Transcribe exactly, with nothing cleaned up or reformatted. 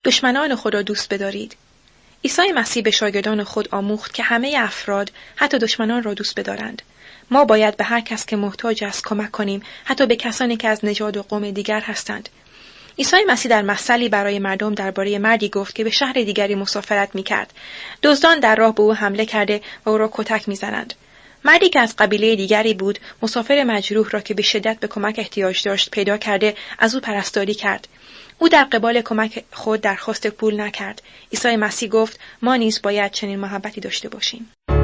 دشمنان خود را دوست بدارید. عیسی مسیح به شاگردان خود آموخت که همه افراد، حتی دشمنان را دوست بدارند. ما باید به هر کس که محتاج است کمک کنیم، حتی به کسانی که از نژاد و قوم دیگر هستند. عیسی مسیح در مثلی برای مردم درباره مردی گفت که به شهر دیگری مسافرت می‌کرد. دزدان در راه به او حمله کرده و او را کتک می‌زنند. مردی که از قبیله دیگری بود، مسافر مجروح را که به شدت به کمک احتیاج داشت پیدا کرده، از او پرستاری کرد. او در قبال کمک خود درخواست پول نکرد. عیسی مسیح گفت ما نیز باید چنین محبتی داشته باشیم.